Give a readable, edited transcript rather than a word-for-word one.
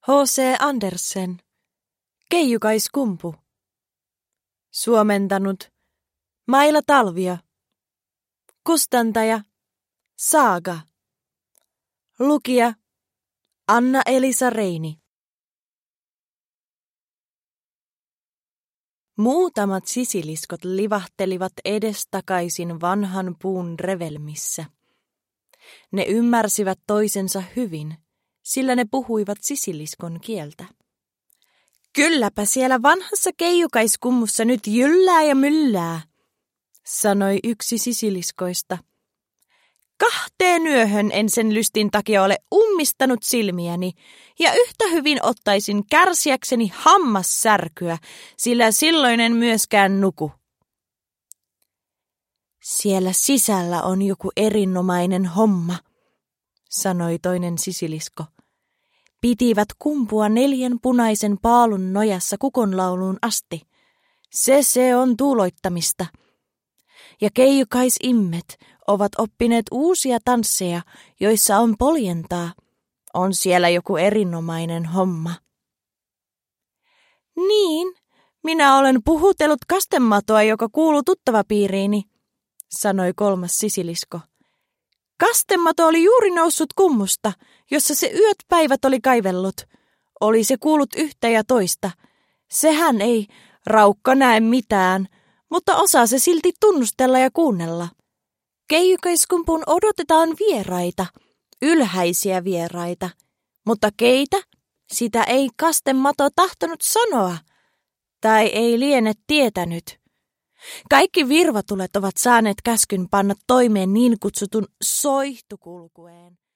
H.C. Andersen. Keijukais-kumpu. Suomentanut Maila Talvio. Kustantaja Saaga. Lukija Anna-Elisa Reini. Muutamat sisiliskot livahtelivat edestakaisin vanhan puun revelmissä. Ne ymmärsivät toisensa hyvin, sillä ne puhuivat sisiliskon kieltä. Kylläpä siellä vanhassa keijukais-kummussa nyt jyllää ja myllää, sanoi yksi sisiliskoista. 2 yöhön en sen lystin takia ole ummistanut silmiäni, ja yhtä hyvin ottaisin kärsiäkseni hammassärkyä, sillä silloin en myöskään nuku. Siellä sisällä on joku erinomainen homma, sanoi toinen sisilisko. Pitivät kumpua 4 punaisen paalun nojassa kukonlauluun asti. Se on tuuloittamista. Ja keijukaisimmet ovat oppineet uusia tansseja, joissa on poljentaa. On siellä joku erinomainen homma. Niin, minä olen puhutellut kastematoa, joka kuuluu tuttavapiiriini, sanoi 3. sisilisko. Kastemato oli juuri noussut kummusta, jossa se yöt päivät oli kaivellut. Oli se kuullut yhtä ja toista. Sehän ei raukka näe mitään, mutta osaa se silti tunnustella ja kuunnella. Keijukais-kumpuun odotetaan vieraita, ylhäisiä vieraita, mutta keitä? Sitä ei kastemato tahtonut sanoa, tai ei liene tietänyt. Kaikki virvatulet ovat saaneet käskyn panna toimeen niin kutsutun soihtukulkueen.